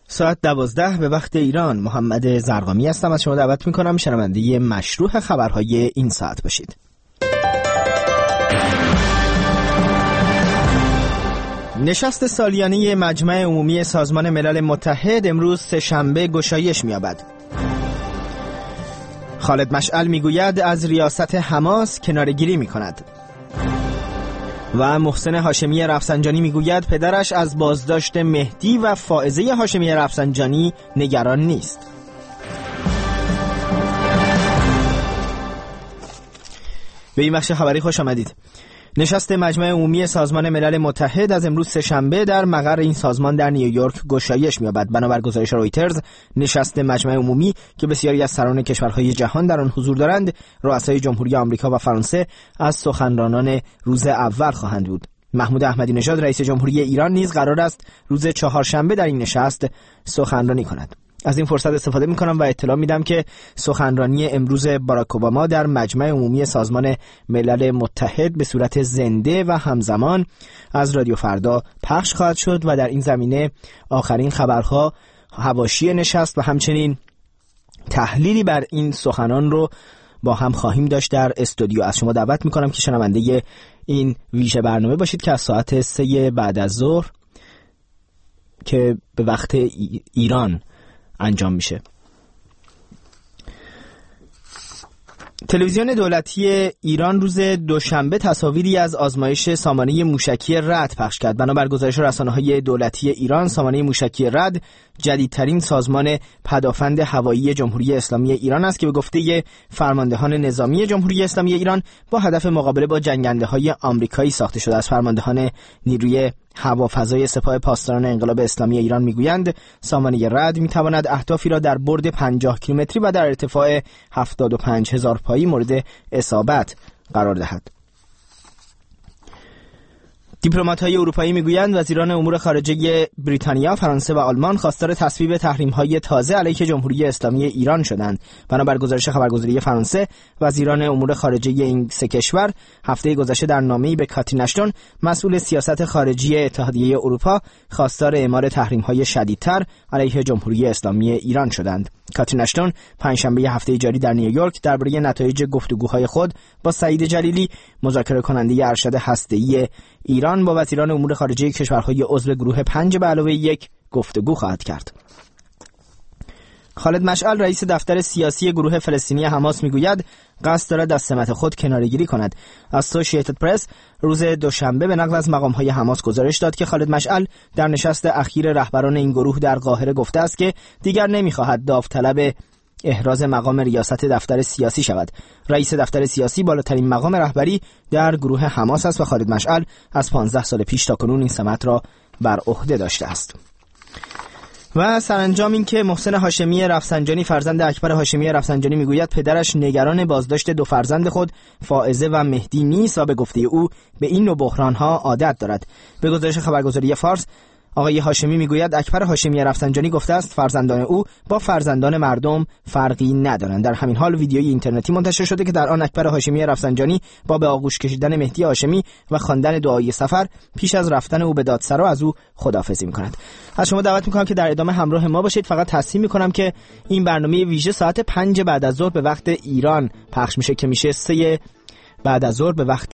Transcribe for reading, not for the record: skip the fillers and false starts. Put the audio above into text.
ساعت 12 به وقت ایران. محمد زرقامی هستم. از شما دعوت میکنم شنونده مشروع خبرهای این ساعت باشید. نشست سالیانه مجمع عمومی سازمان ملل متحد امروز سه‌شنبه گشایش می‌یابد. خالد مشعل میگوید از ریاست حماس کناره‌گیری می‌کند. و محسن هاشمی رفسنجانی میگوید پدرش از بازداشت مهدی و فائزه هاشمی رفسنجانی نگران نیست. به این بخش خبری خوش آمدید. نشست مجمع عمومی سازمان ملل متحد از امروز سه‌شنبه در مقر این سازمان در نیویورک گشایش می‌یابد. بنابر گزارش رویترز، نشست مجمع عمومی که بسیاری از سران کشورهای جهان در آن حضور دارند، رؤسای جمهوری آمریکا و فرانسه از سخنرانان روز اول خواهند بود. محمود احمدی نژاد رئیس جمهوری ایران نیز قرار است روز چهارشنبه در این نشست سخنرانی کند. از این فرصت استفاده می‌کنم و اطلاع میدم که سخنرانی امروز باراک اوباما در مجمع عمومی سازمان ملل متحد به صورت زنده و همزمان از رادیو فردا پخش خواهد شد و در این زمینه آخرین خبرها، حواشی نشست و همچنین تحلیلی بر این سخنان رو با هم خواهیم داشت در استودیو. از شما دعوت می‌کنم که شنونده این ویژه برنامه باشید که از ساعت 3 بعد از ظهر که به وقت ایران انجام میشه. تلویزیون دولتی ایران روز دوشنبه تصاویری از آزمایش سامانه موشکی رد پخش کرد. بنابر گزارش رسانه‌های دولتی ایران، سامانه موشکی رد جدیدترین سازمان پدافند هوایی جمهوری اسلامی ایران است که به گفته فرماندهان نظامی جمهوری اسلامی ایران با هدف مقابله با جنگنده‌های آمریکایی ساخته شده است. فرماندهان نیروی هوافضای سپاه پاسداران انقلاب اسلامی ایران میگویند سامانه رد میتواند اهدافی را در برد 50 کیلومتری و در ارتفاع 75,000 پایی مورد اصابت قرار دهد. دیپلمات‌های اروپایی میگویند وزیران امور خارجه بریتانیا، فرانسه و آلمان خواستار تصویب تحریم‌های تازه علیه جمهوری اسلامی ایران شدند. بنابر گزارش خبرگزاری فرانسه، وزیران امور خارجه این سه کشور هفته گذشته در نامه‌ای به کاترین اشتون، مسئول سیاست خارجی اتحادیه اروپا، خواستار اعمال تحریم‌های شدیدتر علیه جمهوری اسلامی ایران شدند. کاترین اشتون پنجشنبه هفته جاری در نیویورک درباره نتایج گفتگوهای خود با سعید جلیلی، مذاکره کننده ارشد هسته‌ای ایران، با وزیران امور خارجه کشورهای عضو گروه 5+1 گفتگو خواهد کرد. خالد مشعل رئیس دفتر سیاسی گروه فلسطینی حماس میگوید قصد دارد از سمت خود کناره‌گیری کند. اسوسییتد پرس روز دوشنبه به نقل از مقام‌های حماس گزارش داد که خالد مشعل در نشست اخیر رهبران این گروه در قاهره گفته است که دیگر نمی‌خواهد داوطلب احراز مقام ریاست دفتر سیاسی شود. رئیس دفتر سیاسی بالاترین مقام رهبری در گروه حماس است و خالد مشعل از 15 سال پیش تاکنون این سمت را بر عهده داشته است. و سرانجام این که محسن هاشمی رفسنجانی فرزند اکبر هاشمی رفسنجانی میگوید پدرش نگران بازداشت دو فرزند خود فائزه و مهدی نیست و به گفته او به این نوع بحران‌ها عادت دارد. به گزارش خبرگزاری فارس، آقای هاشمی میگوید اکبر هاشمی رفسنجانی گفته است فرزندان او با فرزندان مردم فرقی ندارند. در همین حال ویدیوی اینترنتی منتشر شده که در آن اکبر هاشمی رفسنجانی با به آغوش کشیدن مهدی هاشمی و خواندن دعای سفر پیش از رفتن او به دادسرا از او خداحافظی می‌کند. از شما دعوت می‌کنم که در ادامه همراه ما باشید. فقط تصحیح می‌کنم که این برنامه ویژه ساعت 5 بعد از ظهر به وقت ایران پخش میشه که میشه 3 بعد از ظهر به وقت